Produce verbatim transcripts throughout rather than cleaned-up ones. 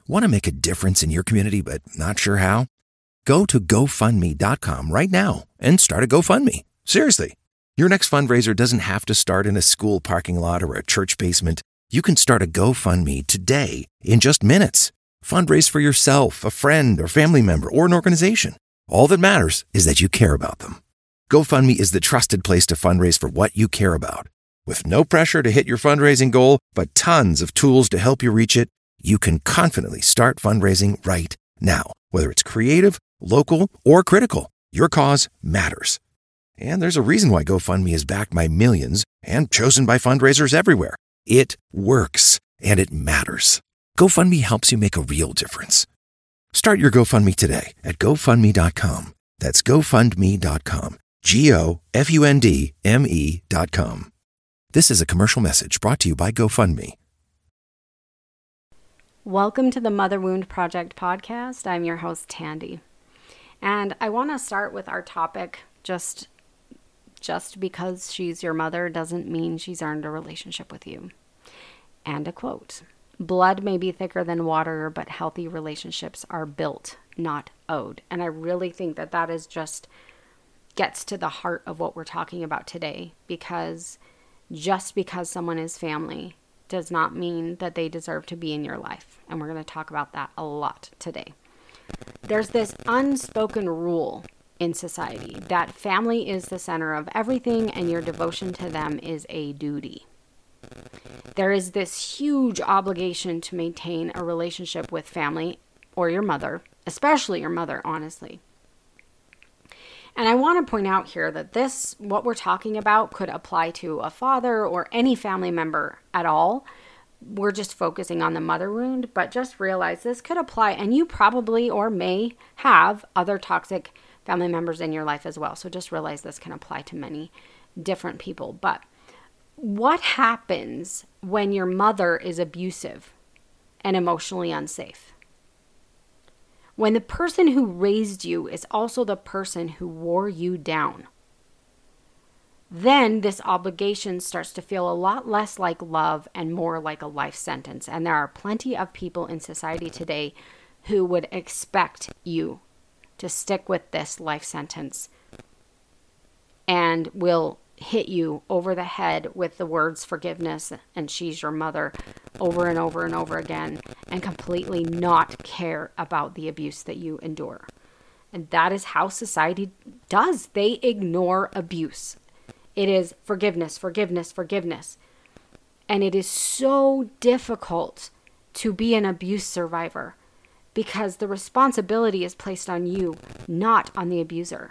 Want to make a difference in your community but not sure how? Go to go fund me dot com right now and start a GoFundMe. Seriously. Your next fundraiser doesn't have to start in a school parking lot or a church basement. You can start a GoFundMe today in just minutes. Fundraise for yourself, a friend, or family member, or an organization. All that matters is that you care about them. GoFundMe is the trusted place to fundraise for what you care about. With no pressure to hit your fundraising goal, but tons of tools to help you reach it, you can confidently start fundraising right now. Whether it's creative, local, or critical, your cause matters. And there's a reason why GoFundMe is backed by millions and chosen by fundraisers everywhere. It works, and it matters. GoFundMe helps you make a real difference. Start your GoFundMe today at go fund me dot com. That's go fund me dot com. G O F U N D M E dot com. This is a commercial message brought to you by GoFundMe. Welcome to the Mother Wound Project podcast. I'm your host, Tandy. And I want to start with our topic. Just, just because she's your mother doesn't mean she's earned a relationship with you. And a quote, "Blood may be thicker than water, but healthy relationships are built, not owed." And I really think that that is just gets to the heart of what we're talking about today, because just because someone is family does not mean that they deserve to be in your life. And we're going to talk about that a lot today. There's this unspoken rule in society that family is the center of everything and your devotion to them is a duty. There is this huge obligation to maintain a relationship with family or your mother, especially your mother, honestly. And I want to point out here that this, what we're talking about, could apply to a father or any family member at all. We're just focusing on the mother wound, but just realize this could apply, and you probably or may have other toxic family members in your life as well. So just realize this can apply to many different people. But what happens when your mother is abusive and emotionally unsafe? When the person who raised you is also the person who wore you down, then this obligation starts to feel a lot less like love and more like a life sentence. And there are plenty of people in society today who would expect you to stick with this life sentence and will hit you over the head with the words forgiveness and she's your mother over and over and over again, and completely not care about the abuse that you endure. And that is how society does. They ignore abuse. It is forgiveness, forgiveness, forgiveness. And it is so difficult to be an abuse survivor because the responsibility is placed on you, not on the abuser.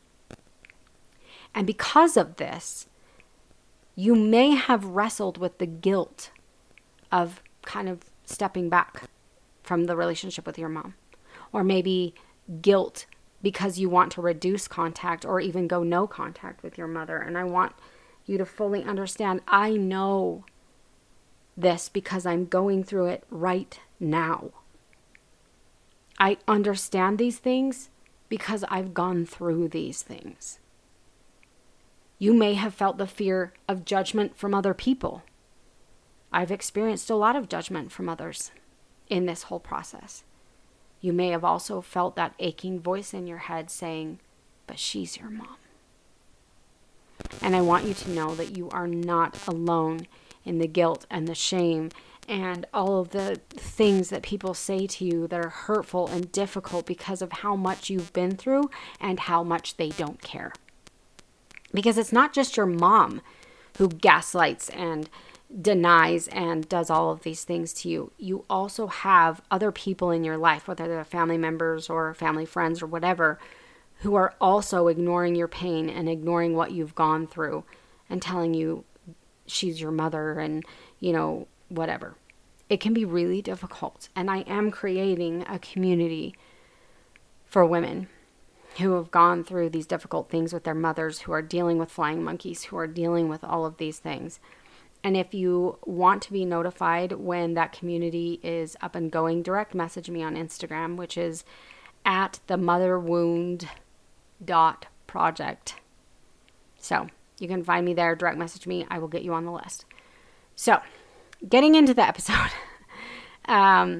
And because of this, you may have wrestled with the guilt of kind of stepping back from the relationship with your mom. Or maybe guilt because you want to reduce contact or even go no contact with your mother. And I want you to fully understand, I know this because I'm going through it right now. I understand these things because I've gone through these things. You may have felt the fear of judgment from other people. I've experienced a lot of judgment from others in this whole process. You may have also felt that aching voice in your head saying, but she's your mom. And I want you to know that you are not alone in the guilt and the shame and all of the things that people say to you that are hurtful and difficult because of how much you've been through and how much they don't care. Because it's not just your mom who gaslights and denies and does all of these things to you. You also have other people in your life, whether they're family members or family friends or whatever, who are also ignoring your pain and ignoring what you've gone through and telling you she's your mother and, you know, whatever. It can be really difficult. And I am creating a community for women who have gone through these difficult things with their mothers, who are dealing with flying monkeys, who are dealing with all of these things. And if you want to be notified when that community is up and going, direct message me on Instagram, which is at the motherwound dot project. So you can find me there, direct message me. I will get you on the list. So getting into the episode. um,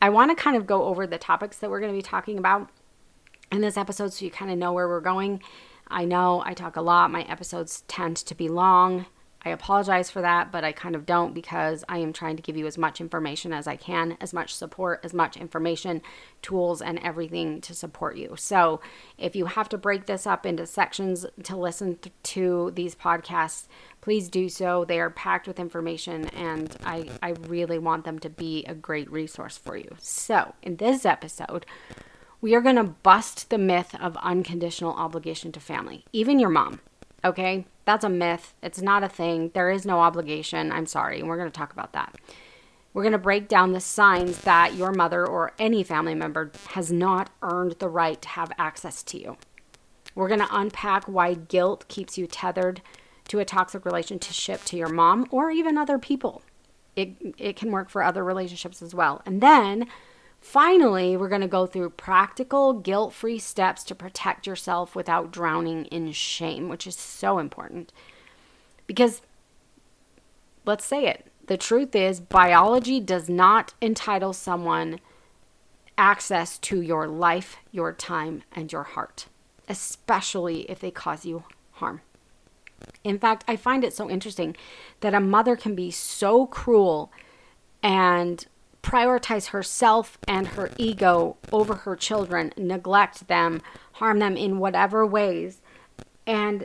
I want to kind of go over the topics that we're going to be talking about in this episode so you kind of know where we're going. I know I talk a lot. My episodes tend to be long. I apologize for that, but I kind of don't because I am trying to give you as much information as I can, as much support, as much information, tools, and everything to support you. So if you have to break this up into sections to listen th- to these podcasts, please do so. They are packed with information, and I, I really want them to be a great resource for you. So in this episode, we are going to bust the myth of unconditional obligation to family, even your mom. Okay, that's a myth. It's not a thing. There is no obligation. I'm sorry. And we're going to talk about that. We're going to break down the signs that your mother or any family member has not earned the right to have access to you. We're going to unpack why guilt keeps you tethered to a toxic relationship to your mom or even other people. It, it can work for other relationships as well. And then finally, we're going to go through practical, guilt-free steps to protect yourself without drowning in shame, which is so important. Because, let's say it, the truth is biology does not entitle someone access to your life, your time, and your heart, especially if they cause you harm. In fact, I find it so interesting that a mother can be so cruel and prioritize herself and her ego over her children, neglect them, harm them in whatever ways, and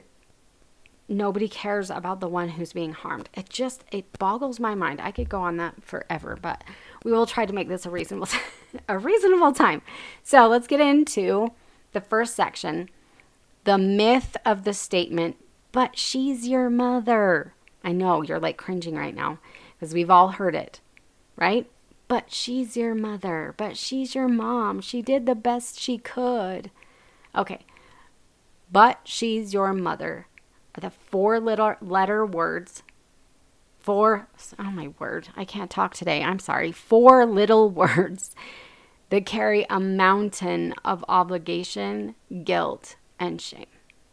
nobody cares about the one who's being harmed. It just, it boggles my mind. I could go on that forever, but we will try to make this a reasonable, a reasonable time. So let's get into the first section, the myth of the statement, but she's your mother. I know you're like cringing right now because we've all heard it, right? But she's your mother. But she's your mom. She did the best she could. Okay. But she's your mother are the four little letter words. Four, oh my word. I can't talk today. I'm sorry. Four little words that carry a mountain of obligation, guilt, and shame.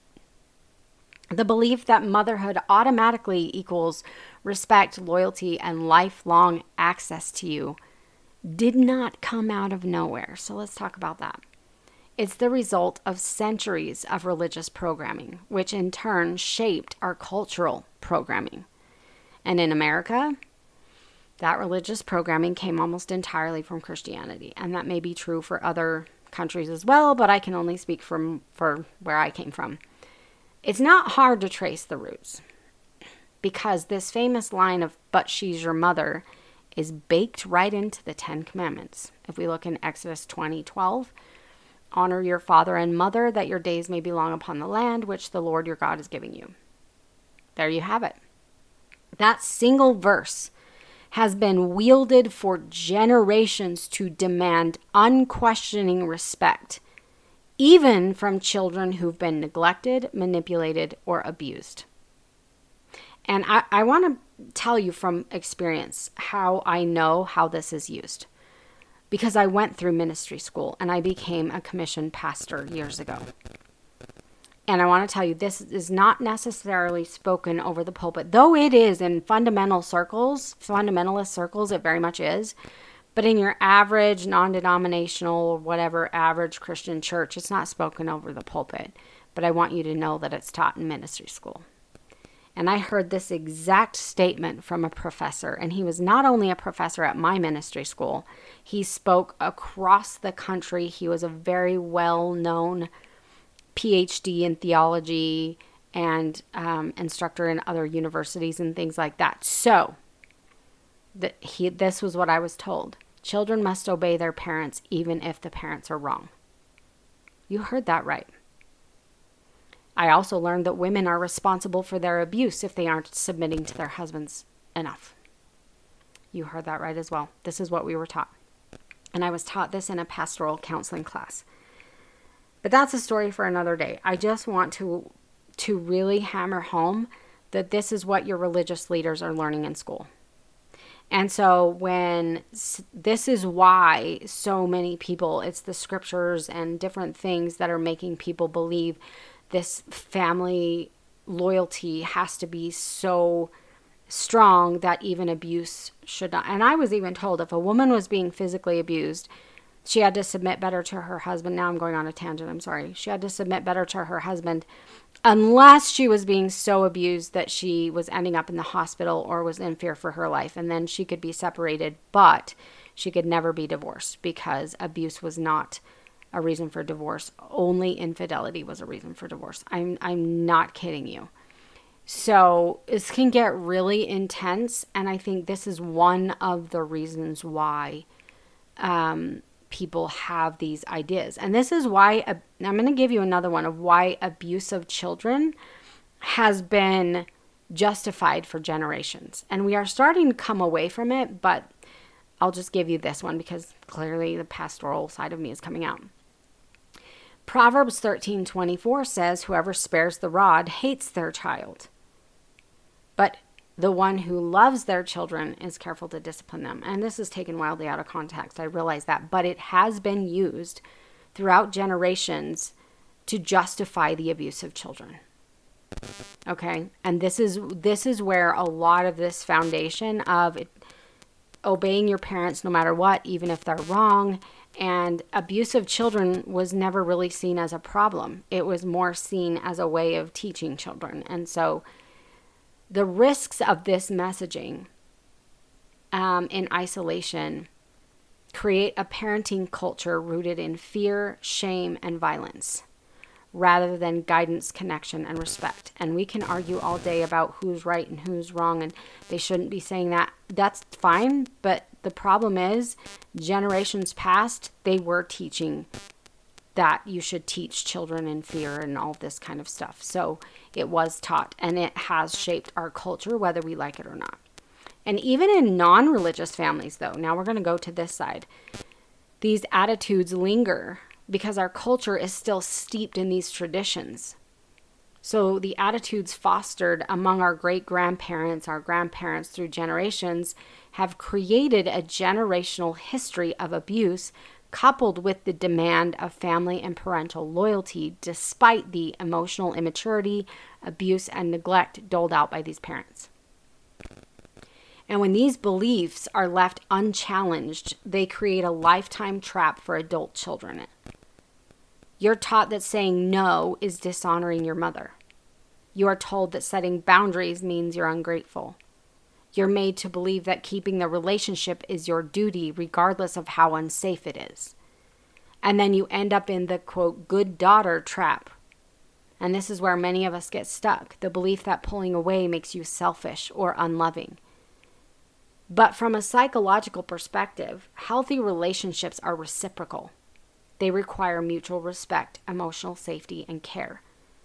The belief that motherhood automatically equals respect, loyalty, and lifelong access to you did not come out of nowhere. So let's talk about that. It's the result of centuries of religious programming, which in turn shaped our cultural programming. And in America, that religious programming came almost entirely from Christianity. And that may be true for other countries as well, but I can only speak from for where I came from. It's not hard to trace the roots because this famous line of, but she's your mother, is baked right into the Ten Commandments. If we look in Exodus twenty twelve, honor your father and mother that your days may be long upon the land which the Lord your God is giving you. There you have it. That single verse has been wielded for generations to demand unquestioning respect, even from children who've been neglected, manipulated, or abused. And I, I want to tell you from experience how I know how this is used. Because I went through ministry school and I became a commissioned pastor years ago. And I want to tell you, this is not necessarily spoken over the pulpit, though it is in fundamental circles, fundamentalist circles, it very much is. But in your average, non-denominational, whatever, average Christian church, it's not spoken over the pulpit. But I want you to know that it's taught in ministry school. And I heard this exact statement from a professor. And he was not only a professor at my ministry school, he spoke across the country. He was a very well-known P H D in theology and um, instructor in other universities and things like that. So, the, he, this was what I was told. Children must obey their parents even if the parents are wrong. You heard that right. I also learned that women are responsible for their abuse if they aren't submitting to their husbands enough. You heard that right as well. This is what we were taught. And I was taught this in a pastoral counseling class. But that's a story for another day. I just want to to really hammer home that this is what your religious leaders are learning in school. And so when this is why so many people, it's the scriptures and different things that are making people believe this family loyalty has to be so strong that even abuse should not. And I was even told if a woman was being physically abused, she had to submit better to her husband. Now I'm going on a tangent. I'm sorry. She had to submit better to her husband unless she was being so abused that she was ending up in the hospital or was in fear for her life. And then she could be separated, but she could never be divorced because abuse was not a reason for divorce. Only infidelity was a reason for divorce. I'm I'm not kidding you. So this can get really intense, and I think this is one of the reasons why um, people have these ideas. And this is why, uh, I'm going to give you another one of why abuse of children has been justified for generations. And we are starting to come away from it, but I'll just give you this one because clearly the pastoral side of me is coming out. Proverbs thirteen twenty-four says, whoever spares the rod hates their child, but the one who loves their children is careful to discipline them. And this is taken wildly out of context. I realize that, but it has been used throughout generations to justify the abuse of children. Okay? And this is this is where a lot of this foundation of it, obeying your parents no matter what, even if they're wrong, and abuse of children was never really seen as a problem. It was more seen as a way of teaching children. And so the risks of this messaging um, in isolation create a parenting culture rooted in fear, shame, and violence, rather than guidance, connection, and respect. And we can argue all day about who's right and who's wrong, and they shouldn't be saying that. That's fine, but the problem is, generations past, they were teaching that you should teach children in fear and all this kind of stuff. So it was taught, and it has shaped our culture, whether we like it or not. And even in non-religious families, though, now we're going to go to this side, these attitudes linger because our culture is still steeped in these traditions. So the attitudes fostered among our great-grandparents, our grandparents through generations, have created a generational history of abuse coupled with the demand of family and parental loyalty despite the emotional immaturity, abuse, and neglect doled out by these parents. And when these beliefs are left unchallenged, they create a lifetime trap for adult children. You're taught that saying no is dishonoring your mother. You are told that setting boundaries means you're ungrateful. You're made to believe that keeping the relationship is your duty regardless of how unsafe it is. And then you end up in the, quote, good daughter trap. And this is where many of us get stuck, the belief that pulling away makes you selfish or unloving. But from a psychological perspective, healthy relationships are reciprocal. They require mutual respect, emotional safety, and care.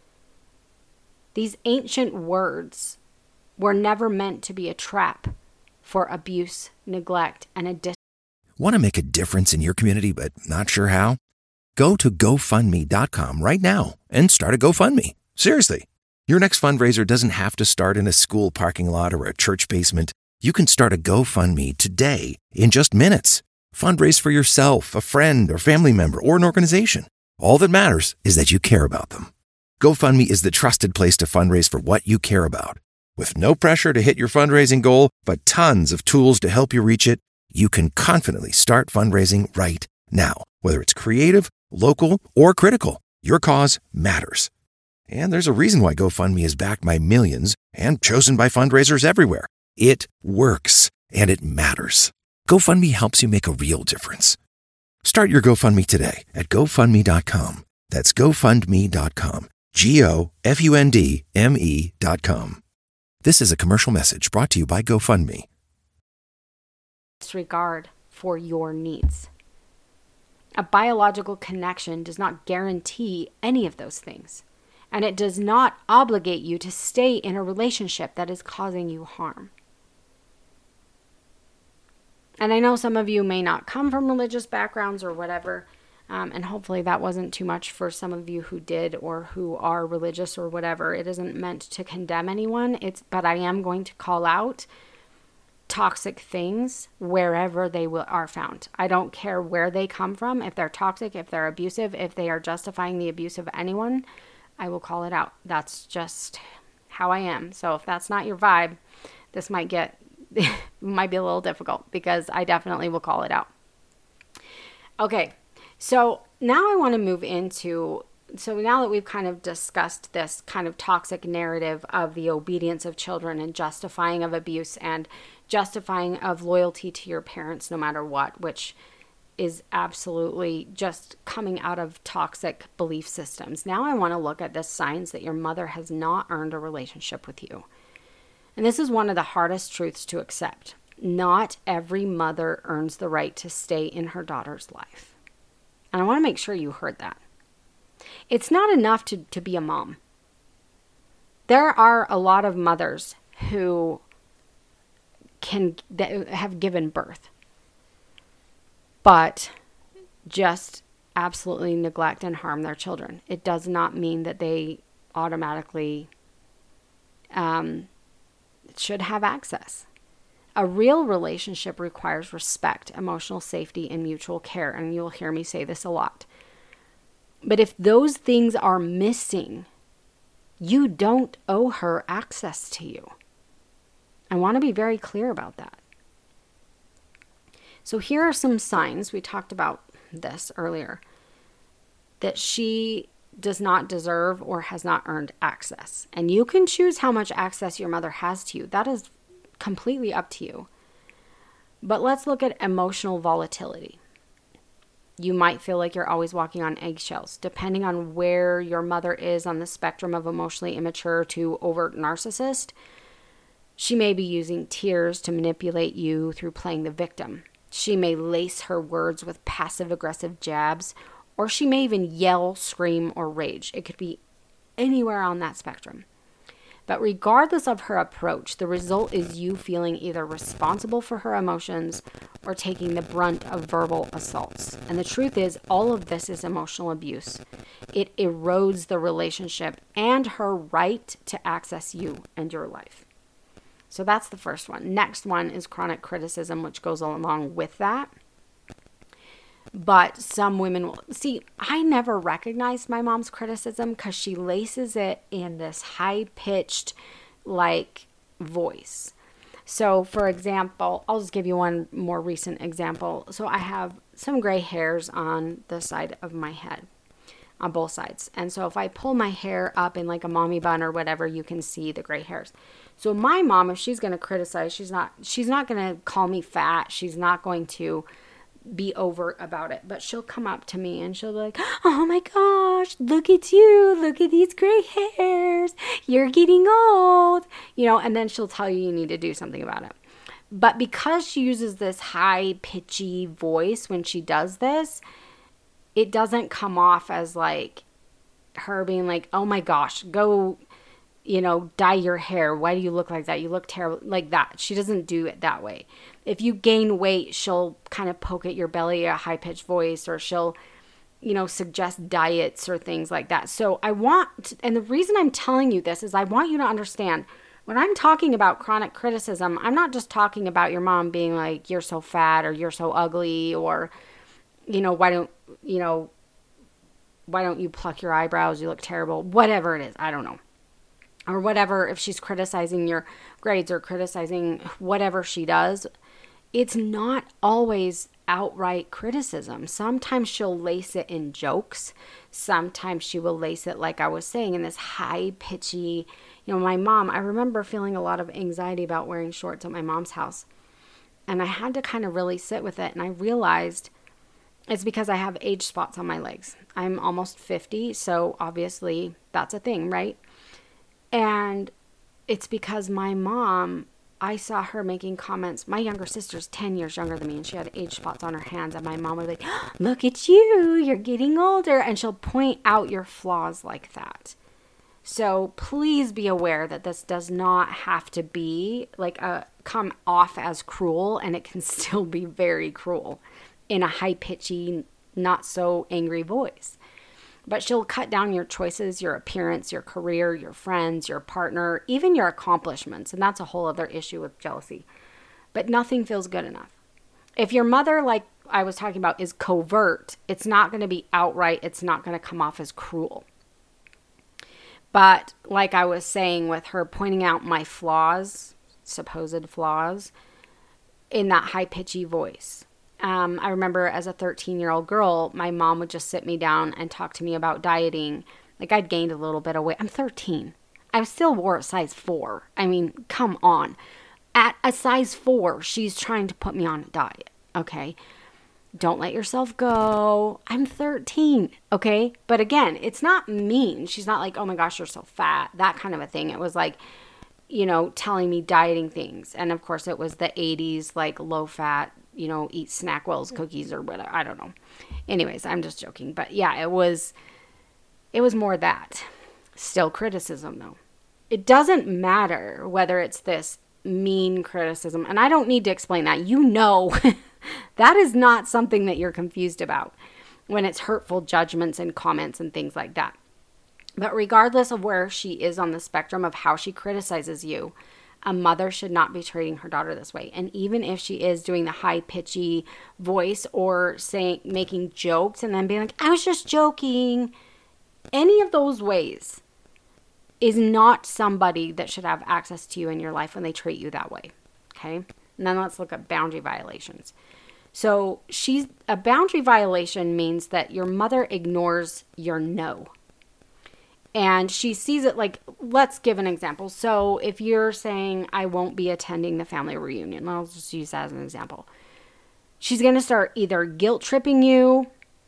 These ancient words were never meant to be a trap for abuse, neglect, and a dis- Want to make a difference in your community but not sure how? Go to go fund me dot com right now and start a GoFundMe. Seriously. Your next fundraiser doesn't have to start in a school parking lot or a church basement. You can start a GoFundMe today in just minutes. Fundraise for yourself, a friend, or family member, or an organization. All that matters is that you care about them. GoFundMe is the trusted place to fundraise for what you care about. With no pressure to hit your fundraising goal, but tons of tools to help you reach it, you can confidently start fundraising right now. Whether it's creative, local, or critical, your cause matters. And there's a reason why GoFundMe is backed by millions and chosen by fundraisers everywhere. It works, and it matters. GoFundMe helps you make a real difference. Start your GoFundMe today at go fund me dot com. That's go fund me dot com. G O F U N D M E dot com. This is a commercial message brought to you by GoFundMe. Disregard for your needs. A biological connection does not guarantee any of those things, and it does not obligate you to stay in a relationship that is causing you harm. And I know some of you may not come from religious backgrounds or whatever, um, and hopefully that wasn't too much for some of you who did or who are religious or whatever. It isn't meant to condemn anyone, It's but I am going to call out toxic things wherever they will, are found. I don't care where they come from. If they're toxic, if they're abusive, if they are justifying the abuse of anyone, I will call it out. That's just how I am. So if that's not your vibe, this might get, might be a little difficult because I definitely will call it out. Okay, so now I want to move into, so now that we've kind of discussed this kind of toxic narrative of the obedience of children and justifying of abuse and justifying of loyalty to your parents no matter what, which is absolutely just coming out of toxic belief systems. Now I want to look at the signs that your mother has not earned a relationship with you. And this is one of the hardest truths to accept. Not every mother earns the right to stay in her daughter's life. And I want to make sure you heard that. It's not enough to, to be a mom. There are a lot of mothers who can that have given birth, but just absolutely neglect and harm their children. It does not mean that they automatically um, should have access. A real relationship requires respect, emotional safety, and mutual care. And you'll hear me say this a lot. But if those things are missing, you don't owe her access to you. I want to be very clear about that. So here are some signs, we talked about this earlier, that she does not deserve or has not earned access. And you can choose how much access your mother has to you. That is completely up to you. But let's look at emotional volatility. You might feel like you're always walking on eggshells, depending on where your mother is on the spectrum of emotionally immature to overt narcissist. She may be using tears to manipulate you through playing the victim. She may lace her words with passive-aggressive jabs, or she may even yell, scream, or rage. It could be anywhere on that spectrum. But regardless of her approach, the result is you feeling either responsible for her emotions or taking the brunt of verbal assaults. And the truth is, all of this is emotional abuse. It erodes the relationship and her right to access you and your life. So that's the first one. Next one is chronic criticism, which goes along with that. But some women will, see, I never recognized my mom's criticism because she laces it in this high-pitched, like, voice. So, for example, I'll just give you one more recent example. So I have some gray hairs on the side of my head, on both sides. And so if I pull my hair up in like a mommy bun or whatever, you can see the gray hairs. So my mom, if she's going to criticize, she's not, she's not going to call me fat. She's not going to be overt about it, but she'll come up to me and she'll be like, oh my gosh, look at you, look at these gray hairs, you're getting old, you know, and then she'll tell you you need to do something about it. But because she uses this high pitchy voice when she does this, it doesn't come off as like her being like, oh my gosh, go, you know, dye your hair. Why do you look like that? You look terrible, like that. She doesn't do it that way. If you gain weight, she'll kind of poke at your belly, a high-pitched voice, or she'll, you know, suggest diets or things like that. So I want, and the reason I'm telling you this is I want you to understand, when I'm talking about chronic criticism, I'm not just talking about your mom being like, you're so fat, or you're so ugly, or, you know, why don't, you know, why don't you pluck your eyebrows? You look terrible. Whatever it is, I don't know. Or whatever, if she's criticizing your grades or criticizing whatever she does, it's not always outright criticism. Sometimes she'll lace it in jokes. Sometimes she will lace it, like I was saying, in this high pitchy, you know, my mom, I remember feeling a lot of anxiety about wearing shorts at my mom's house. And I had to kind of really sit with it. And I realized it's because I have age spots on my legs. I'm almost fifty, so obviously that's a thing, right? And it's because my mom, I saw her making comments. My younger sister's ten years younger than me, and she had age spots on her hands. And my mom would be like, look at you, you're getting older. And she'll point out your flaws like that. So please be aware that this does not have to be like a come off as cruel, and it can still be very cruel in a high pitchy, not so angry voice. But she'll cut down your choices, your appearance, your career, your friends, your partner, even your accomplishments. And that's a whole other issue with jealousy. But nothing feels good enough. If your mother, like I was talking about, is covert, it's not going to be outright. It's not going to come off as cruel. But like I was saying with her pointing out my flaws, supposed flaws in that high pitchy voice. Um, I remember as a thirteen year old girl, my mom would just sit me down and talk to me about dieting. Like I'd gained a little bit of weight. I'm thirteen. I still wore a size four. I mean, come on. At a size four, she's trying to put me on a diet. Okay. Don't let yourself go. I'm thirteen. Okay. But again, it's not mean. She's not like, oh my gosh, you're so fat. That kind of a thing. It was like, you know, telling me dieting things. And of course it was the eighties, like low fat, you know, eat SnackWell's cookies or whatever. I don't know. Anyways, I'm just joking. But yeah, it was, it was more that. Still criticism though. It doesn't matter whether it's this mean criticism. And I don't need to explain that. You know, that is not something that you're confused about when it's hurtful judgments and comments and things like that. But regardless of where she is on the spectrum of how she criticizes you, a mother should not be treating her daughter this way. And even if she is doing the high pitchy voice or saying, making jokes and then being like, I was just joking, any of those ways is not somebody that should have access to you in your life when they treat you that way. Okay. And then let's look at boundary violations. So she's a boundary violation means that your mother ignores your no. And she sees it like, let's give an example. So if you're saying, I won't be attending the family reunion, I'll just use that as an example. She's going to start either guilt tripping you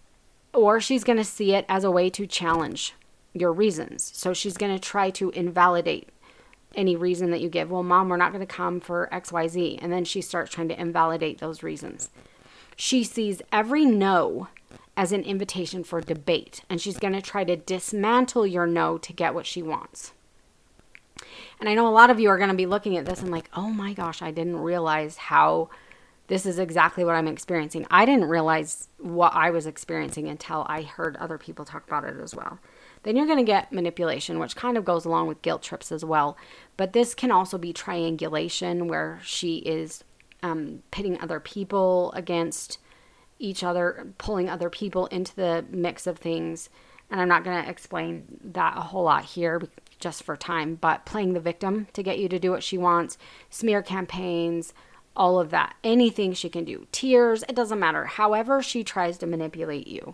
or she's going to see it as a way to challenge your reasons. So she's going to try to invalidate any reason that you give. Well, mom, we're not going to come for X Y Z. And then she starts trying to invalidate those reasons. She sees every no as an invitation for debate. And she's going to try to dismantle your no to get what she wants. And I know a lot of you are going to be looking at this and like, oh my gosh, I didn't realize how this is exactly what I'm experiencing. I didn't realize what I was experiencing until I heard other people talk about it as well. Then you're going to get manipulation, which kind of goes along with guilt trips as well. But this can also be triangulation, where she is um, pitting other people against each other, pulling other people into the mix of things. And I'm not going to explain that a whole lot here just for time, but playing the victim to get you to do what she wants, smear campaigns, all of that, anything she can do, tears, it doesn't matter. However she tries to manipulate you.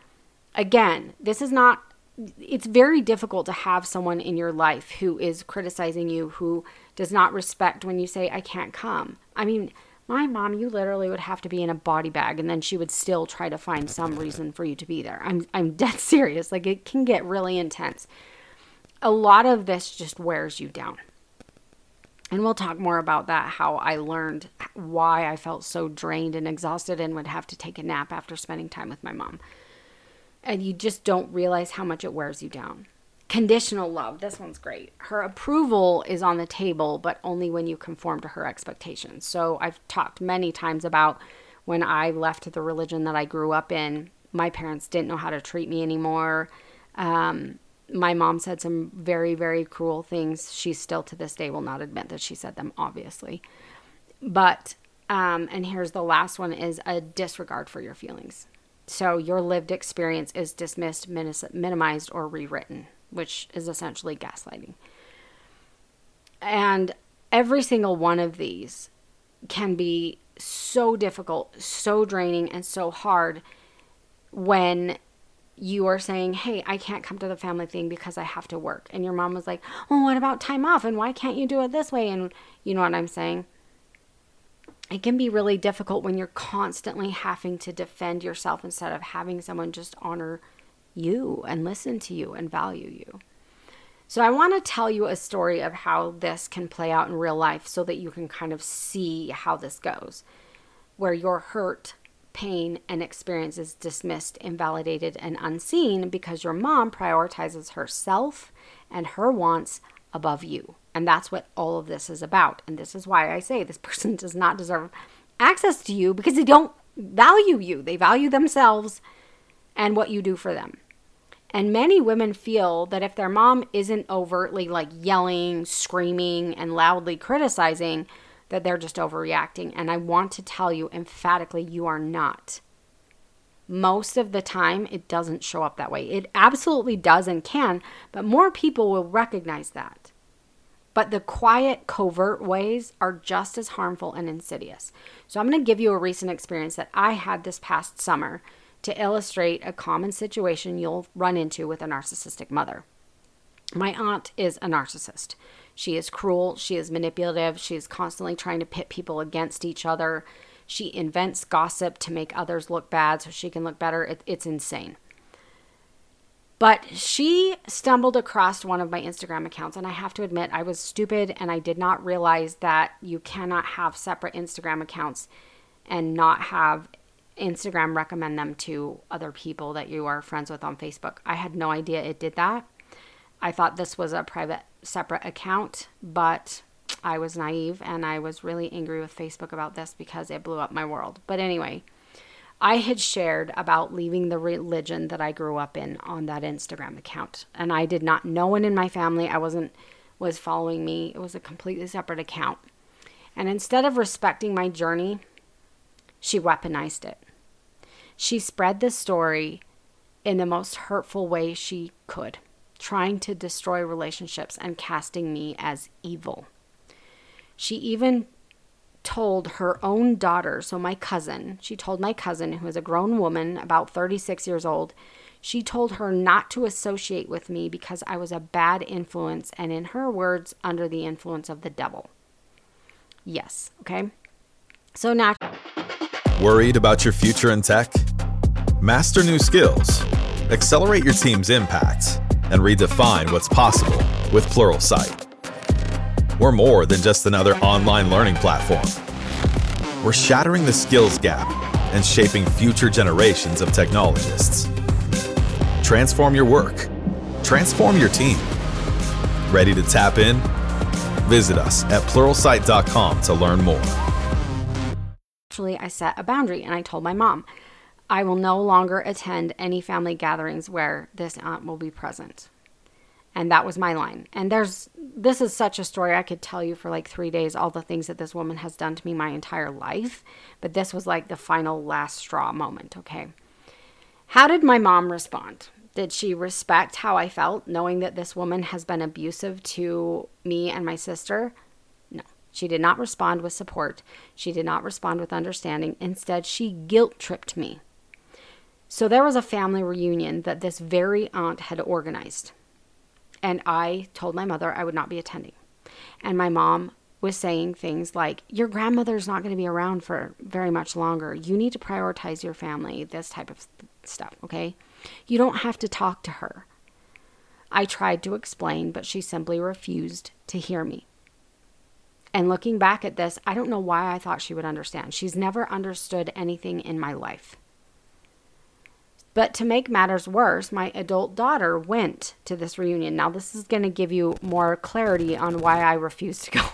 Again, this is not, it's very difficult to have someone in your life who is criticizing you, who does not respect when you say, I can't come. I mean, my mom, you literally would have to be in a body bag and then she would still try to find some reason for you to be there. I'm I'm dead serious. Like, it can get really intense. A lot of this just wears you down. And we'll talk more about that, how I learned why I felt so drained and exhausted and would have to take a nap after spending time with my mom. And you just don't realize how much it wears you down. Conditional love. This one's great. Her approval is on the table, but only when you conform to her expectations. So I've talked many times about when I left the religion that I grew up in, my parents didn't know how to treat me anymore. Um, my mom said some very, very cruel things. She still to this day will not admit that she said them, obviously. But, um, and here's the last one, is a disregard for your feelings. So your lived experience is dismissed, minimized, or rewritten, which is essentially gaslighting. And every single one of these can be so difficult, so draining, and so hard when you are saying, hey, I can't come to the family thing because I have to work. And your mom was like, well, what about time off? And why can't you do it this way? And you know what I'm saying? It can be really difficult when you're constantly having to defend yourself instead of having someone just honor you and listen to you and value you. So I want to tell you a story of how this can play out in real life so that you can kind of see how this goes, where your hurt, pain, and experience is dismissed, invalidated, and unseen because your mom prioritizes herself and her wants above you. And that's what all of this is about. And this is why I say this person does not deserve access to you, because they don't value you. They value themselves and what you do for them. And many women feel that if their mom isn't overtly like yelling, screaming, and loudly criticizing, that they're just overreacting. And I want to tell you emphatically, you are not. Most of the time, it doesn't show up that way. It absolutely does and can, but more people will recognize that. But the quiet, covert ways are just as harmful and insidious. So I'm going to give you a recent experience that I had this past summer to illustrate a common situation you'll run into with a narcissistic mother. My aunt is a narcissist. She is cruel. She is manipulative. She is constantly trying to pit people against each other. She invents gossip to make others look bad so she can look better. It, it's insane. But she stumbled across one of my Instagram accounts, and I have to admit I was stupid and I did not realize that you cannot have separate Instagram accounts and not have Instagram recommend them to other people that you are friends with on Facebook. I had no idea it did that. I thought this was a private, separate account, but I was naive and I was really angry with Facebook about this because it blew up my world. But anyway, I had shared about leaving the religion that I grew up in on that Instagram account. And I did not, no one in my family, I wasn't, was following me. It was a completely separate account. And instead of respecting my journey, she weaponized it. She spread the story in the most hurtful way she could, trying to destroy relationships and casting me as evil. She even told her own daughter, so my cousin, she told my cousin, who is a grown woman, about thirty-six years old, she told her not to associate with me because I was a bad influence and, in her words, under the influence of the devil. Yes, okay? So now... Worried about your future in tech? Master new skills, accelerate your team's impact, and redefine what's possible with Pluralsight. We're more than just another online learning platform. We're shattering the skills gap and shaping future generations of technologists. Transform your work. Transform your team. Ready to tap in? Visit us at pluralsight dot com to learn more. Actually, I set a boundary and I told my mom, I will no longer attend any family gatherings where this aunt will be present. And that was my line. And there's, this is such a story I could tell you for like three days, all the things that this woman has done to me my entire life. But this was like the final last straw moment, okay? How did my mom respond? Did she respect how I felt, knowing that this woman has been abusive to me and my sister? No, she did not respond with support. She did not respond with understanding. Instead, she guilt-tripped me. So there was a family reunion that this very aunt had organized. And I told my mother I would not be attending. And my mom was saying things like, your grandmother's not going to be around for very much longer. You need to prioritize your family, this type of stuff, okay? You don't have to talk to her. I tried to explain, but she simply refused to hear me. And looking back at this, I don't know why I thought she would understand. She's never understood anything in my life. But to make matters worse, my adult daughter went to this reunion. Now, this is going to give you more clarity on why I refused to go.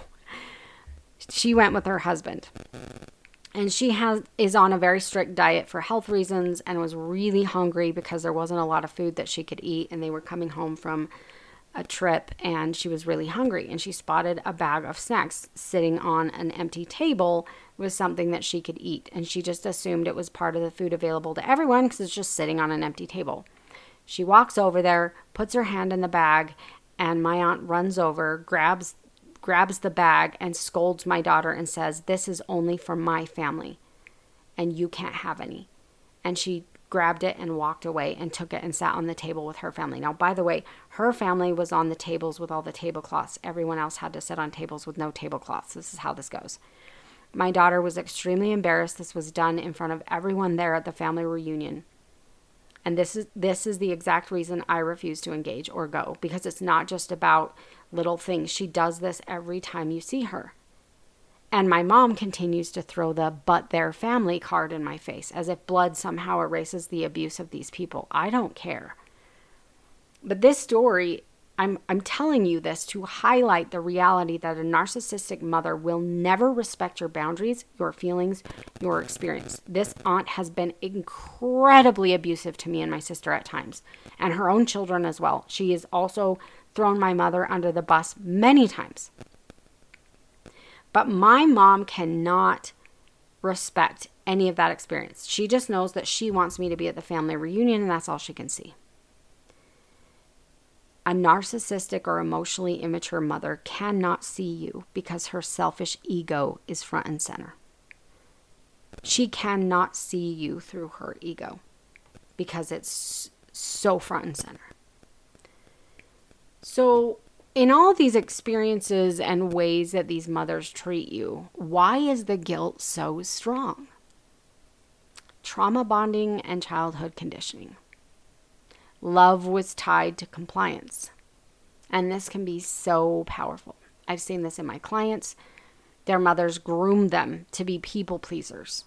She went with her husband. And she has is on a very strict diet for health reasons and was really hungry because there wasn't a lot of food that she could eat. And they were coming home from a trip and she was really hungry. And she spotted a bag of snacks sitting on an empty table with something that she could eat. And she just assumed it was part of the food available to everyone because it's just sitting on an empty table. She walks over there, puts her hand in the bag, and my aunt runs over, grabs grabs the bag and scolds my daughter and says, this is only for my family and you can't have any. And she grabbed it and walked away and took it and sat on the table with her family. Now, by the way, her family was on the tables with all the tablecloths. Everyone else had to sit on tables with no tablecloths. This is how this goes. My daughter was extremely embarrassed. This was done in front of everyone there at the family reunion. And this is this is the exact reason I refuse to engage or go, because it's not just about little things. She does this every time you see her. And my mom continues to throw the but their family card in my face, as if blood somehow erases the abuse of these people. I don't care. But this story, I'm I'm telling you this to highlight the reality that a narcissistic mother will never respect your boundaries, your feelings, your experience. This aunt has been incredibly abusive to me and my sister at times, and her own children as well. She has also thrown my mother under the bus many times. But my mom cannot respect any of that experience. She just knows that she wants me to be at the family reunion, and that's all she can see. A narcissistic or emotionally immature mother cannot see you because her selfish ego is front and center. She cannot see you through her ego because it's so front and center. So, in all these experiences and ways that these mothers treat you, why is the guilt so strong? Trauma bonding and childhood conditioning. Love was tied to compliance. And this can be so powerful. I've seen this in my clients. Their mothers groom them to be people pleasers.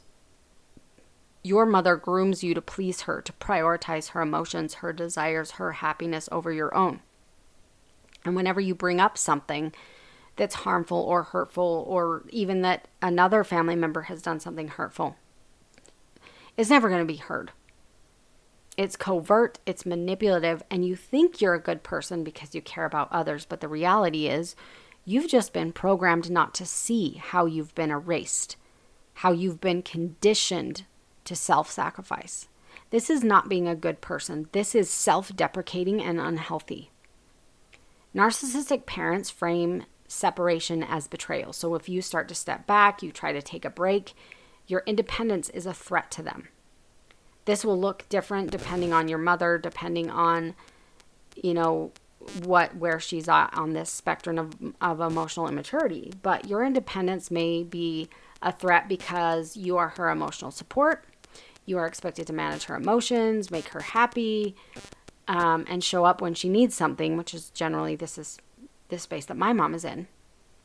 Your mother grooms you to please her, to prioritize her emotions, her desires, her happiness over your own. And whenever you bring up something that's harmful or hurtful, or even that another family member has done something hurtful, it's never going to be heard. It's covert, it's manipulative, and you think you're a good person because you care about others, but the reality is you've just been programmed not to see how you've been erased, how you've been conditioned to self-sacrifice. This is not being a good person. This is self-deprecating and unhealthy. Narcissistic parents frame separation as betrayal. So if you start to step back, you try to take a break, your independence is a threat to them. This will look different depending on your mother, depending on, you know, what where she's at on this spectrum of, of emotional immaturity. But your independence may be a threat because you are her emotional support. You are expected to manage her emotions, make her happy, um, and show up when she needs something, which is generally this is the space that my mom is in.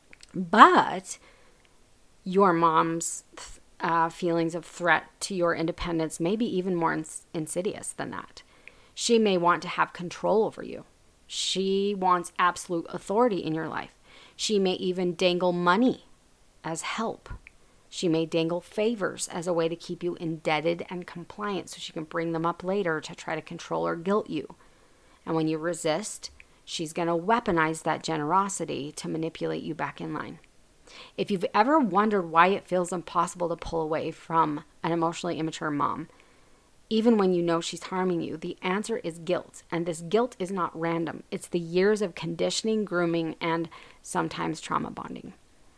But your mom's uh, feelings of threat to your independence may be even more ins- insidious than that. She may want to have control over you. She wants absolute authority in your life. She may even dangle money as help. She may dangle favors as a way to keep you indebted and compliant so she can bring them up later to try to control or guilt you. And when you resist, she's going to weaponize that generosity to manipulate you back in line. If you've ever wondered why it feels impossible to pull away from an emotionally immature mom, even when you know she's harming you, the answer is guilt. And this guilt is not random. It's the years of conditioning, grooming, and sometimes trauma bonding.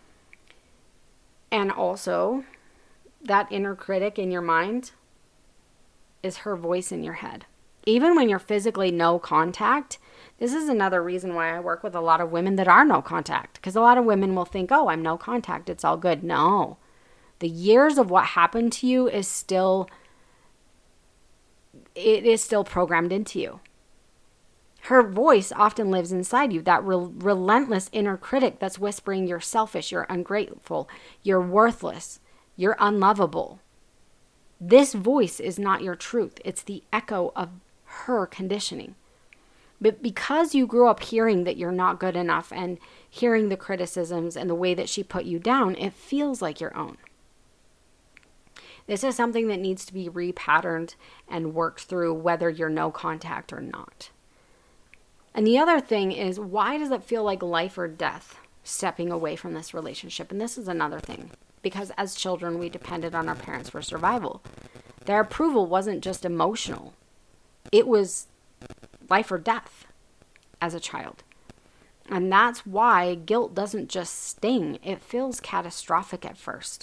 And also, that inner critic in your mind is her voice in your head. Even when you're physically no contact, this is another reason why I work with a lot of women that are no contact. Because a lot of women will think, oh, I'm no contact, it's all good. No. The years of what happened to you is still, it is still programmed into you. Her voice often lives inside you, that re- relentless inner critic that's whispering you're selfish, you're ungrateful, you're worthless, you're unlovable. This voice is not your truth. It's the echo of her conditioning. But because you grew up hearing that you're not good enough and hearing the criticisms and the way that she put you down, it feels like your own. This is something that needs to be repatterned and worked through whether you're no contact or not. And the other thing is, why does it feel like life or death stepping away from this relationship? And this is another thing, because as children, we depended on our parents for survival. Their approval wasn't just emotional. It was life or death as a child. And that's why guilt doesn't just sting. It feels catastrophic at first.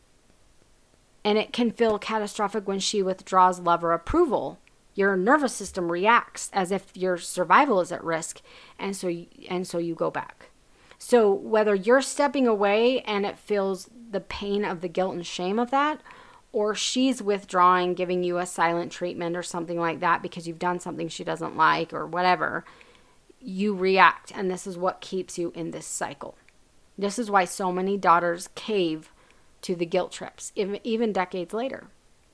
And it can feel catastrophic when she withdraws love or approval. Your nervous system reacts as if your survival is at risk, and so you, and so you go back. So whether you're stepping away and it feels the pain of the guilt and shame of that, or she's withdrawing, giving you a silent treatment or something like that because you've done something she doesn't like or whatever, you react, and this is what keeps you in this cycle. This is why so many daughters cave to the guilt trips, even, even decades later.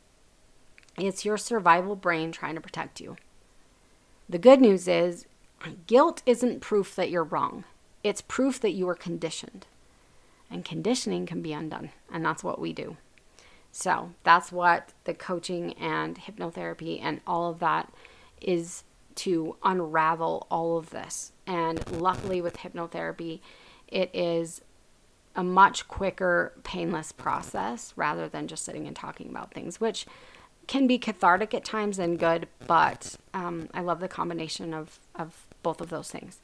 It's your survival brain trying to protect you. The good news is, guilt isn't proof that you're wrong. It's proof that you were conditioned. And conditioning can be undone. And that's what we do. So that's what the coaching and hypnotherapy and all of that is, to unravel all of this. And luckily with hypnotherapy, it is a much quicker, painless process rather than just sitting and talking about things, which can be cathartic at times and good, but um, I love the combination of, of both of those things.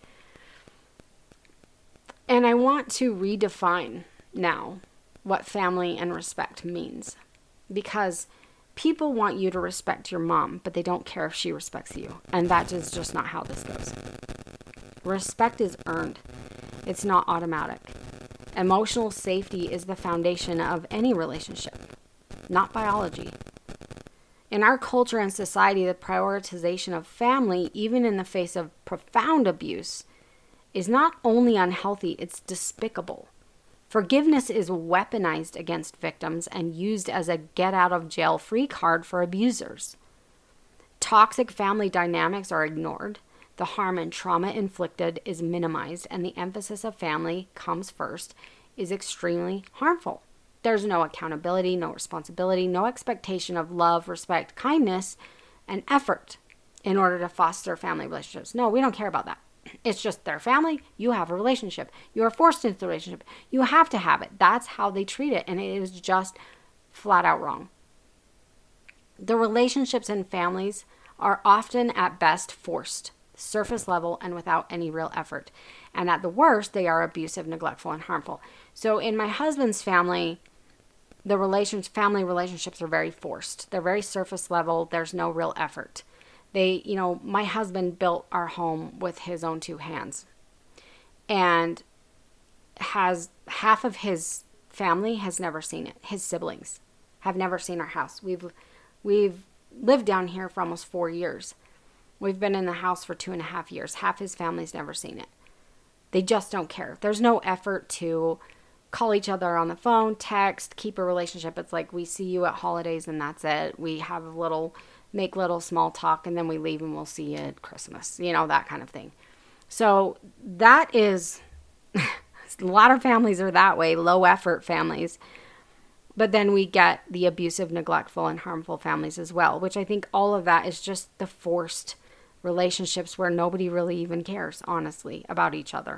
And I want to redefine now what family and respect means, because people want you to respect your mom, but they don't care if she respects you. And that is just not how this goes. Respect is earned. It's not automatic. Emotional safety is the foundation of any relationship, not biology. In our culture and society, the prioritization of family, even in the face of profound abuse, is not only unhealthy, it's despicable. Forgiveness is weaponized against victims and used as a get-out-of-jail-free card for abusers. Toxic family dynamics are ignored. The harm and trauma inflicted is minimized, and the emphasis of family comes first is extremely harmful. There's no accountability, no responsibility, no expectation of love, respect, kindness, and effort in order to foster family relationships. No, we don't care about that. It's just their family. You have a relationship. You are forced into the relationship. You have to have it. That's how they treat it, and it is just flat out wrong. The relationships in families are often at best forced, surface level, and without any real effort. And at the worst, they are abusive, neglectful, and harmful. So in my husband's family, the relations, family relationships are very forced. They're very surface level. There's no real effort. They, you know, my husband built our home with his own two hands, and has half of his family has never seen it. His siblings have never seen our house. We've, we've lived down here for almost four years. We've been in the house for two and a half years. Half his family's never seen it. They just don't care. There's no effort to call each other on the phone, text, keep a relationship. It's like we see you at holidays and that's it. We have a little, make little small talk, and then we leave and we'll see you at Christmas, you know, that kind of thing. So that is, a lot of families are that way, low effort families. But then we get the abusive, neglectful, and harmful families as well, which I think all of that is just the forced relationships where nobody really even cares, honestly, about each other.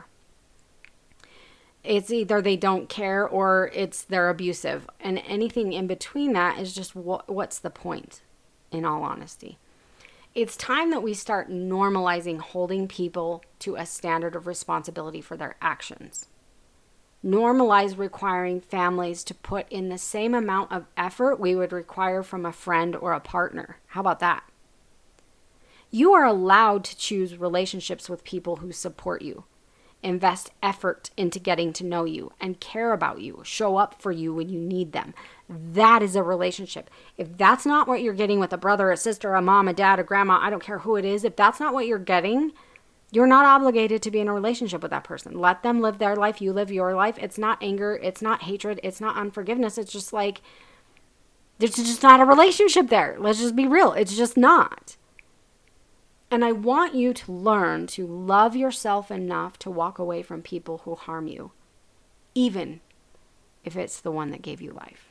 It's either they don't care or it's they're abusive. And anything in between that is just what, what's the point, in all honesty. It's time that we start normalizing holding people to a standard of responsibility for their actions. Normalize requiring families to put in the same amount of effort we would require from a friend or a partner. How about that? You are allowed to choose relationships with people who support you, invest effort into getting to know you, and care about you, show up for you when you need them. That is a relationship. If that's not what you're getting with a brother, a sister, a mom, a dad, a grandma, I don't care who it is, if that's not what you're getting, you're not obligated to be in a relationship with that person. Let them live their life. You live your life. It's not anger. It's not hatred. It's not unforgiveness. It's just like, there's just not a relationship there. Let's just be real. It's just not. And I want you to learn to love yourself enough to walk away from people who harm you, even if it's the one that gave you life.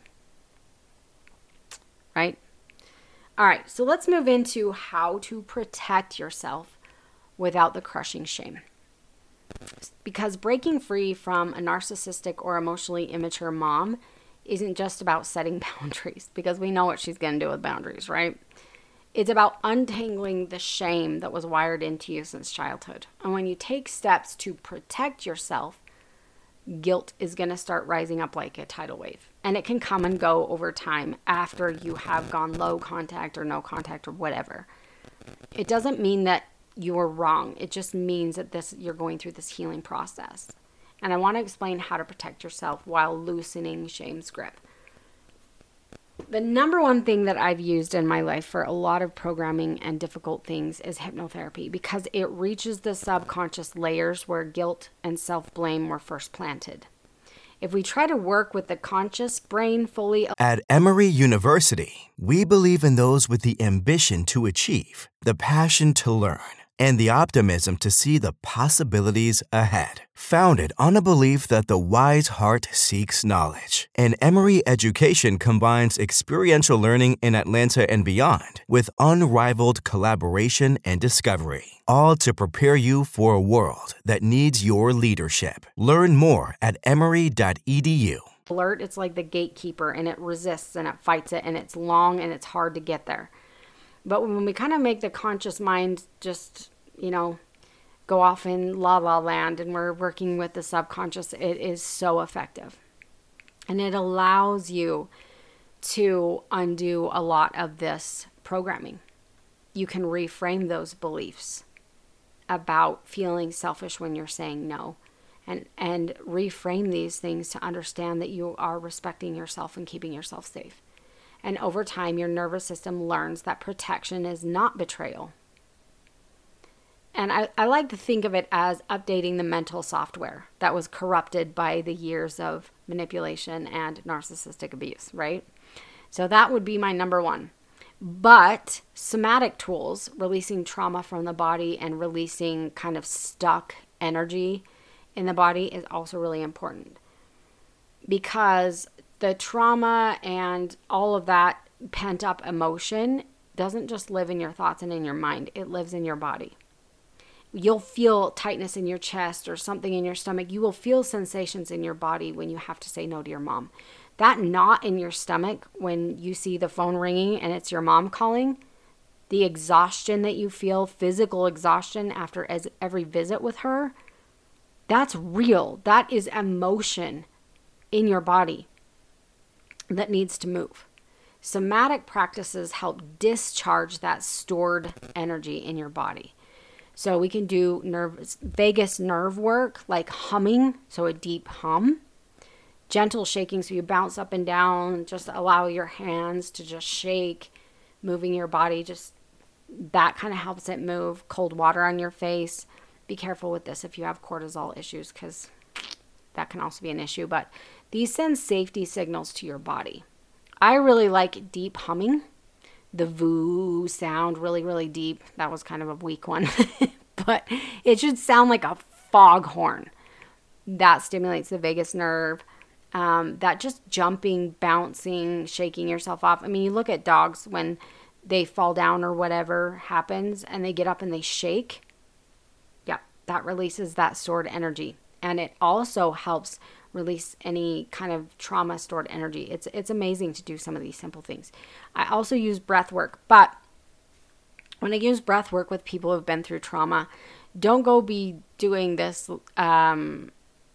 Right? All right, so let's move into how to protect yourself without the crushing shame. Because breaking free from a narcissistic or emotionally immature mom isn't just about setting boundaries, because we know what she's going to do with boundaries, right? It's about untangling the shame that was wired into you since childhood. And when you take steps to protect yourself, guilt is going to start rising up like a tidal wave. And it can come and go over time after you have gone low contact or no contact or whatever. It doesn't mean that you're wrong. It just means that this you're going through this healing process. And I want to explain how to protect yourself while loosening shame's grip. The number one thing that I've used in my life for a lot of programming and difficult things is hypnotherapy, because it reaches the subconscious layers where guilt and self-blame were first planted. If we try to work with the conscious brain fully... At Emory University, we believe in those with the ambition to achieve, the passion to learn, and the optimism to see the possibilities ahead. Founded on a belief that the wise heart seeks knowledge, and Emory Education combines experiential learning in Atlanta and beyond with unrivaled collaboration and discovery, all to prepare you for a world that needs your leadership. Learn more at emory dot e d u. Alert, it's like the gatekeeper, and it resists and it fights it, and it's long and it's hard to get there. But when we kind of make the conscious mind just, you know, go off in la la land and we're working with the subconscious, it is so effective. And it allows you to undo a lot of this programming. You can reframe those beliefs about feeling selfish when you're saying no, and, and reframe these things to understand that you are respecting yourself and keeping yourself safe. And over time, your nervous system learns that protection is not betrayal. And I, I like to think of it as updating the mental software that was corrupted by the years of manipulation and narcissistic abuse, right? So that would be my number one. But somatic tools, releasing trauma from the body and releasing kind of stuck energy in the body, is also really important. Because the trauma and all of that pent up emotion doesn't just live in your thoughts and in your mind, it lives in your body. You'll feel tightness in your chest or something in your stomach. You will feel sensations in your body when you have to say no to your mom. That knot in your stomach when you see the phone ringing and it's your mom calling, the exhaustion that you feel, physical exhaustion after as every visit with her, that's real. That is emotion in your body that needs to move. Somatic practices help discharge that stored energy in your body. So we can do nerve, vagus nerve work, like humming, so a deep hum. Gentle shaking, so you bounce up and down, just allow your hands to just shake, moving your body, just that kind of helps it move. Cold water on your face. Be careful with this if you have cortisol issues, because that can also be an issue. But these send safety signals to your body. I really like deep humming. The voo sound, really, really deep. That was kind of a weak one. But it should sound like a foghorn. That stimulates the vagus nerve. Um, that just jumping, bouncing, shaking yourself off. I mean, you look at dogs when they fall down or whatever happens and they get up and they shake. Yeah, that releases that stored energy. And it also helps release any kind of trauma stored energy. It's it's amazing to do some of these simple things. I also use breath work, but when I use breath work with people who've been through trauma, don't go be doing this um,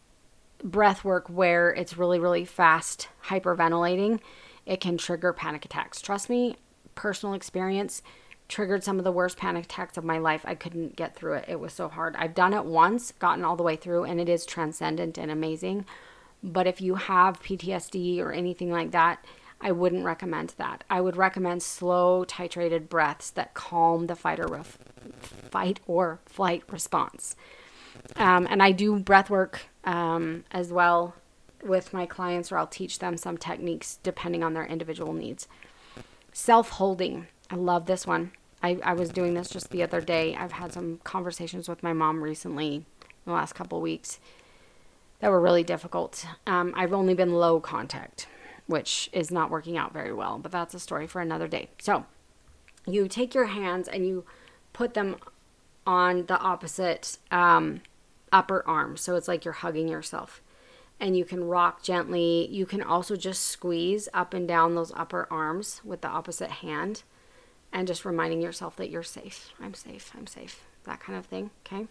breath work where it's really, really fast hyperventilating. It can trigger panic attacks. Trust me, personal experience triggered some of the worst panic attacks of my life. I couldn't get through it. It was so hard. I've done it once, gotten all the way through, and it is transcendent and amazing. But if you have P T S D or anything like that, I wouldn't recommend that. I would recommend slow, titrated breaths that calm the fight or, ref- fight or flight response. Um, and I do breath work um, as well with my clients, or I'll teach them some techniques depending on their individual needs. Self-holding. I love this one. I, I was doing this just the other day. I've had some conversations with my mom recently in the last couple of weeks that were really difficult. Um, I've only been low contact, which is not working out very well, but that's a story for another day. So you take your hands and you put them on the opposite um, upper arm. So it's like you're hugging yourself. And you can rock gently. You can also just squeeze up and down those upper arms with the opposite hand and just reminding yourself that you're safe. I'm safe. I'm safe. That kind of thing. Okay.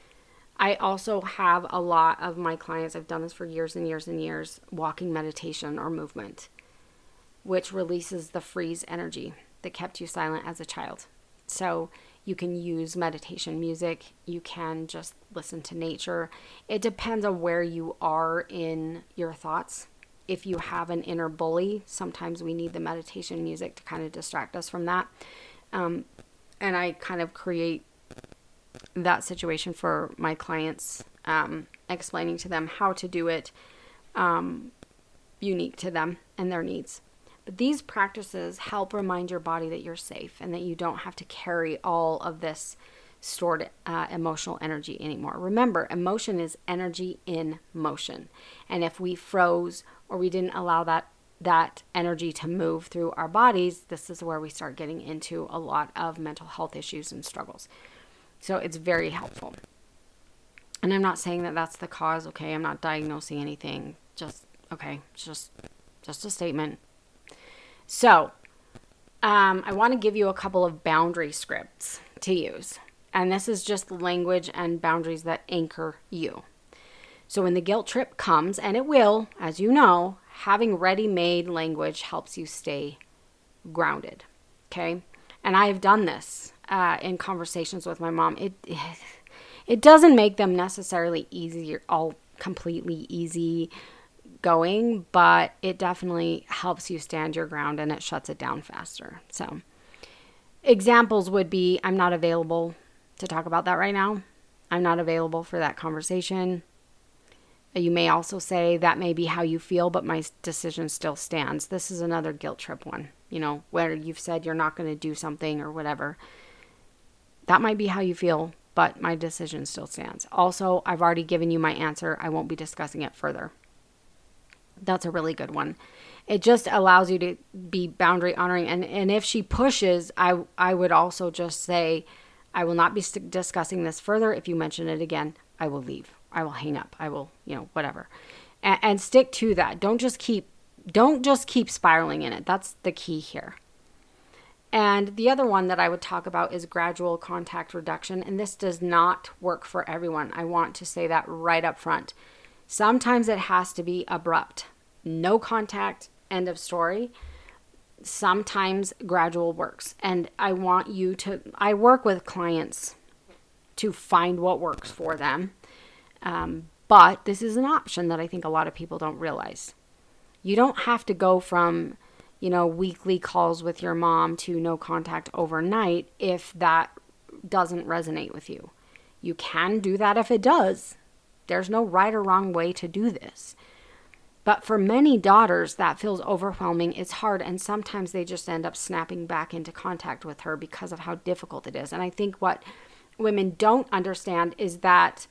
I also have a lot of my clients, I've done this for years and years and years, walking meditation or movement, which releases the freeze energy that kept you silent as a child. So you can use meditation music. You can just listen to nature. It depends on where you are in your thoughts. If you have an inner bully, sometimes we need the meditation music to kind of distract us from that. Um, and I kind of create that situation for my clients, um, explaining to them how to do it um, unique to them and their needs. But these practices help remind your body that you're safe and that you don't have to carry all of this stored uh, emotional energy anymore. Remember, emotion is energy in motion. And if we froze or we didn't allow that that energy to move through our bodies, this is where we start getting into a lot of mental health issues and struggles. So it's very helpful. And I'm not saying that that's the cause, okay? I'm not diagnosing anything. Just, okay, just, just a statement. So um, I want to give you a couple of boundary scripts to use. And this is just language and boundaries that anchor you. So when the guilt trip comes, and it will, as you know, having ready-made language helps you stay grounded, okay? And I have done this uh, in conversations with my mom. It it doesn't make them necessarily easier, all completely easy going, but it definitely helps you stand your ground and it shuts it down faster. So examples would be, I'm not available to talk about that right now. I'm not available for that conversation. You may also say, that may be how you feel, but my decision still stands. This is another guilt trip one, you know, where you've said you're not going to do something or whatever. That might be how you feel, but my decision still stands. Also, I've already given you my answer. I won't be discussing it further. That's a really good one. It just allows you to be boundary honoring. And, and if she pushes, I, I would also just say, I will not be st- discussing this further. If you mention it again, I will leave. I will hang up. I will, you know, whatever. And, and stick to that. Don't just keep, don't just keep spiraling in it. That's the key here. And the other one that I would talk about is gradual contact reduction. And this does not work for everyone. I want to say that right up front. Sometimes it has to be abrupt. No contact, end of story. Sometimes gradual works. And I want you to, I work with clients to find what works for them. Um, but this is an option that I think a lot of people don't realize. You don't have to go from, you know, weekly calls with your mom to no contact overnight if that doesn't resonate with you. You can do that if it does. There's no right or wrong way to do this. But for many daughters, that feels overwhelming. It's hard, and sometimes they just end up snapping back into contact with her because of how difficult it is. And I think what women don't understand is that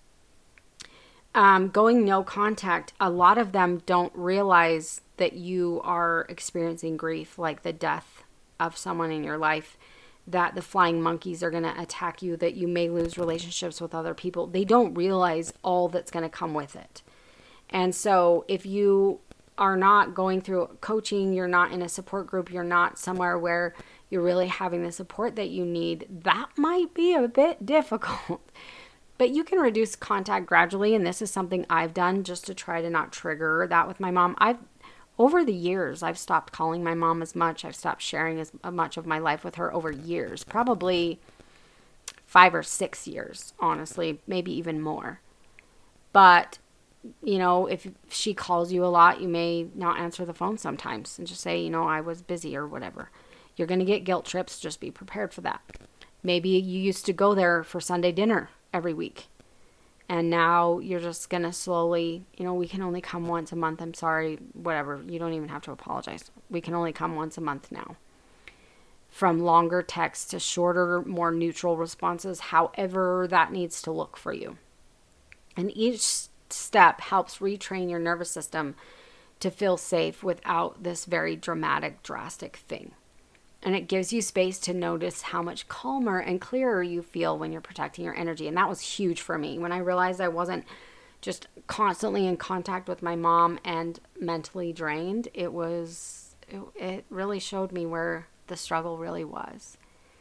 Um, going no contact, a lot of them don't realize that you are experiencing grief, like the death of someone in your life, that the flying monkeys are going to attack you, that you may lose relationships with other people. They don't realize all that's going to come with it. And so if you are not going through coaching, you're not in a support group, you're not somewhere where you're really having the support that you need, that might be a bit difficult. But you can reduce contact gradually, and this is something I've done just to try to not trigger that with my mom. I've, over the years, I've stopped calling my mom as much. I've stopped sharing as much of my life with her over years, probably five or six years, honestly, maybe even more. But, you know, if she calls you a lot, you may not answer the phone sometimes and just say, you know, I was busy or whatever. You're going to get guilt trips. Just be prepared for that. Maybe you used to go there for Sunday dinner every week. And now you're just going to slowly, you know, we can only come once a month. I'm sorry, whatever. You don't even have to apologize. We can only come once a month now. From longer texts to shorter, more neutral responses, however that needs to look for you. And each step helps retrain your nervous system to feel safe without this very dramatic, drastic thing. And it gives you space to notice how much calmer and clearer you feel when you're protecting your energy. And that was huge for me. When I realized I wasn't just constantly in contact with my mom and mentally drained, it was, it, it really showed me where the struggle really was.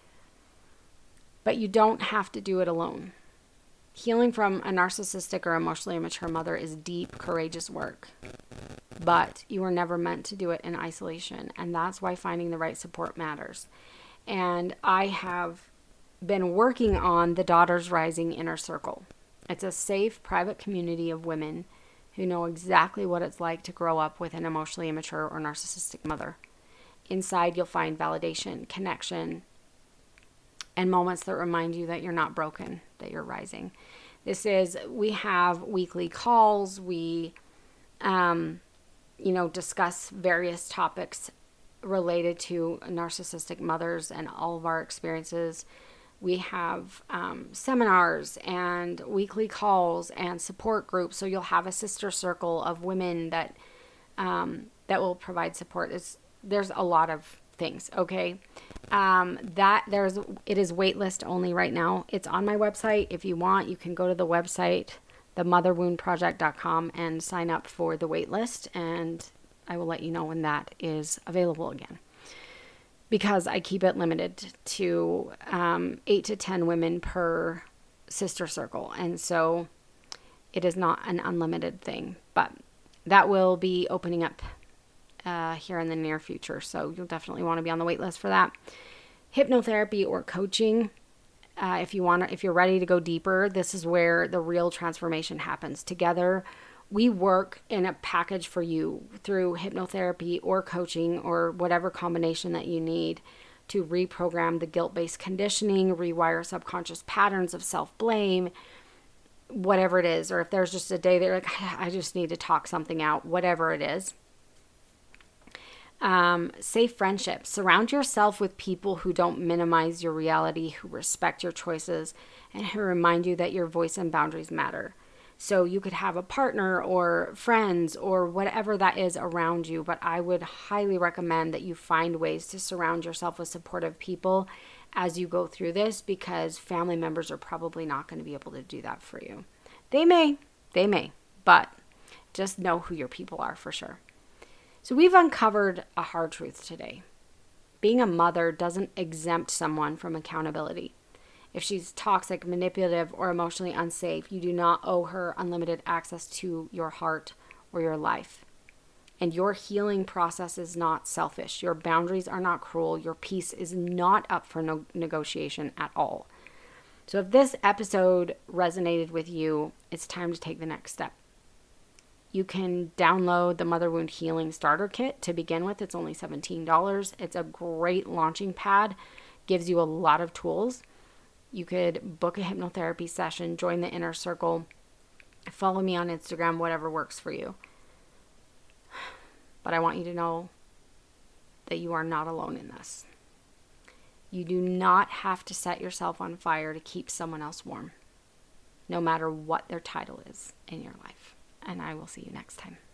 But you don't have to do it alone. Healing from a narcissistic or emotionally immature mother is deep, courageous work. But you were never meant to do it in isolation. And that's why finding the right support matters. And I have been working on the Daughters Rising Inner Circle. It's a safe, private community of women who know exactly what it's like to grow up with an emotionally immature or narcissistic mother. Inside, you'll find validation, connection, and moments that remind you that you're not broken, that you're rising. This is, we have weekly calls. We, um, you know, discuss various topics related to narcissistic mothers and all of our experiences. We have um, seminars and weekly calls and support groups. So you'll have a sister circle of women that um, that will provide support. It's, there's a lot of things. Okay, um, that there's it is waitlist only right now. It's on my website. If you want, you can go to the website, the mother wound project dot com, and sign up for the waitlist, and I will let you know when that is available again. because I keep it limited to um, eight to ten women per sister circle. And so it is not an unlimited thing, but that will be opening up uh, here in the near future. So you'll definitely want to be on the wait list for that. Hypnotherapy or coaching. Uh, if you want to, if you're ready to go deeper, this is where the real transformation happens. Together, we work in a package for you through hypnotherapy or coaching or whatever combination that you need to reprogram the guilt-based conditioning, rewire subconscious patterns of self-blame, whatever it is. Or if there's just a day that you're like, I just need to talk something out, whatever it is. Um, safe friendships. Surround yourself with people who don't minimize your reality, who respect your choices, and who remind you that your voice and boundaries matter. So you could have a partner or friends or whatever that is around you, but I would highly recommend that you find ways to surround yourself with supportive people as you go through this, because family members are probably not going to be able to do that for you. They may, they may, but just know who your people are for sure. So we've uncovered a hard truth today. Being a mother doesn't exempt someone from accountability. If she's toxic, manipulative, or emotionally unsafe, you do not owe her unlimited access to your heart or your life. And your healing process is not selfish. Your boundaries are not cruel. Your peace is not up for no- negotiation at all. So if this episode resonated with you, it's time to take the next step. You can download the Mother Wound Healing Starter Kit to begin with. It's only seventeen dollars. It's a great launching pad. Gives you a lot of tools. You could book a hypnotherapy session, join the inner circle, follow me on Instagram, whatever works for you. But I want you to know that you are not alone in this. You do not have to set yourself on fire to keep someone else warm, no matter what their title is in your life. And I will see you next time.